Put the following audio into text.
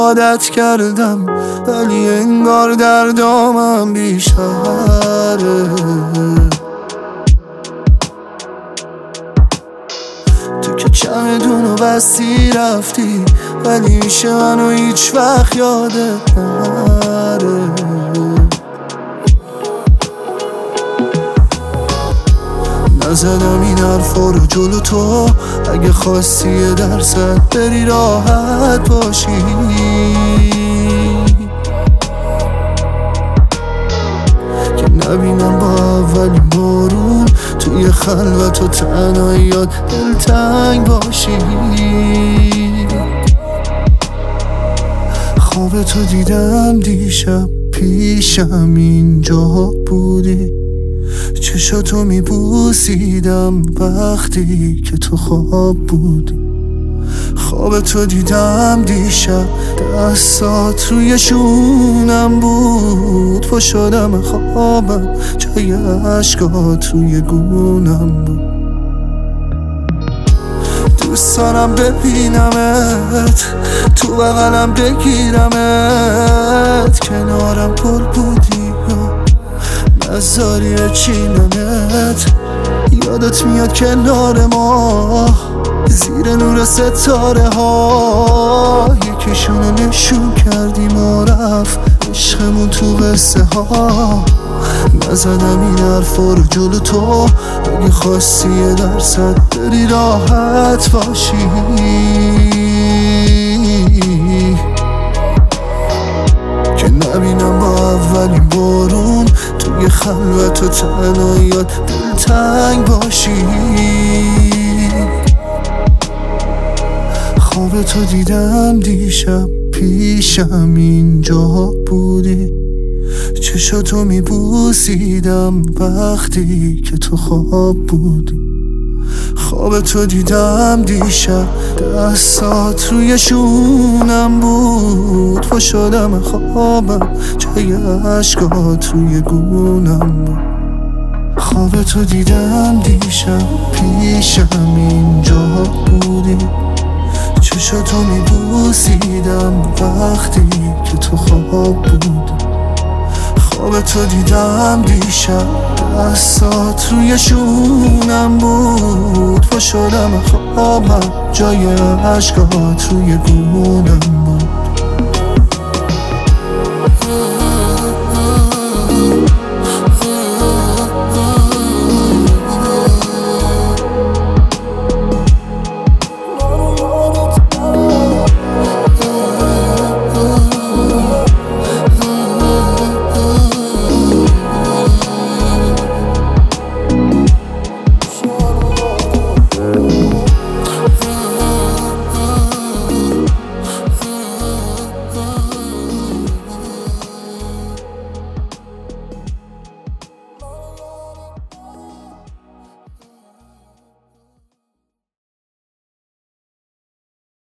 عادت کردم ولی انگار در دامم بیشتره. تو که چمدونو بستی رفتی ولی میشه منو هیچ وقت یادت نره. نزدم این حرفا رو جلو تو، اگه خواستی یه درصد بری راحت باشی. که نبینم با اولین بارون توی خلوت و تنهاییات دلتنگ باشی. خواب تو دیدم دیشب پیشم اینجا بودی، چشاتو میبوسیدم وقتی که تو خواب بودی. خواب تو دیدم دیشب دستات روی شونم بود، پا شدم خوابم جای عشقات روی گونم بود. دوست دارم ببینمت، تو بغلم بگیرمت، کنارم پر بودی نذاری چینمت. یادت میاد کنار ما زیر نور ستاره ها، یکیشونو نشون کردیم و رفت عشقمون تو قصه ها. نزدم این حرفا رو جلو تو، اگه خواستی یه درصد بری راحت باشی. که نبینم با اولین بارون توی خلوت و تنهاییات دلتنگ باشی. خواب تو دیدم دیشب پیشم اینجا بودی، چشاتو میبوسیدم وقتی که تو خواب بودی. خواب تو دیدم دیشب دستات روی شونم بود، پا شدم خوابم جای عشقات روی گونم بود. خواب تو دیدم دیشب پیشم اینجا بودی، چشاتو میبوسیدم وقتی که تو خواب بودی. خواب تو دیدم دیشب دستات روی شونم بود، پا شدم خوابم جای عشقات روی گونم.